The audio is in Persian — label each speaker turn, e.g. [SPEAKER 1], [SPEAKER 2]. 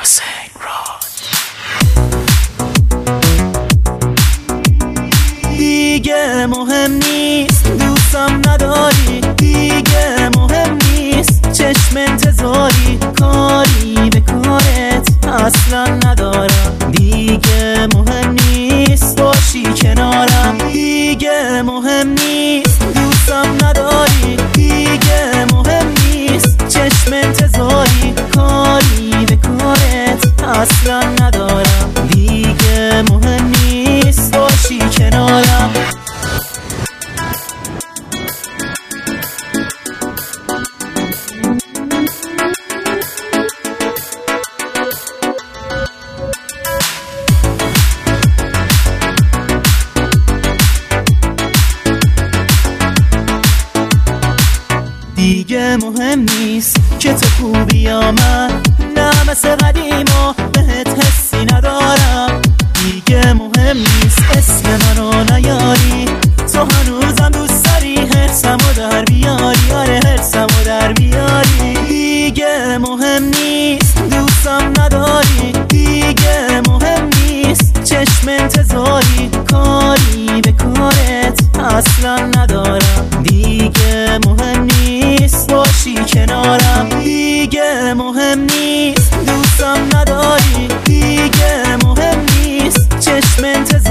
[SPEAKER 1] دیگه مهم نیست دوستم نداری، دیگه مهم نیست چشم انتظاری، کاری به کارت اصلا ندارم، دیگه مهم نیست باشی کنارم، دیگه مهم نیست دوستم نداری، دیگه مهم نیست چشم انتظاری، کاری به کارت اصلا ندارم، دیگه مهم نیست باشی کنارم. دیگه مهم نیست که تو خوبی یا من، نه مثل قدیما بهت حسی ندارم، دیگه مهم نیست اسم منو نیاری، تو هنوزم دوست داری حرصمو در بیاری، آره حرصمو در بیاری، دیگه مهم نیست دوستم نداری، دیگه مهم نیست چشم انتظاری، کاری به کارت اصلا ندارم، دیگه مهم نیست باشی کنارم، دیگه مهم نیست دوستم نداری، دیگه مهم نیست چشم انتظاری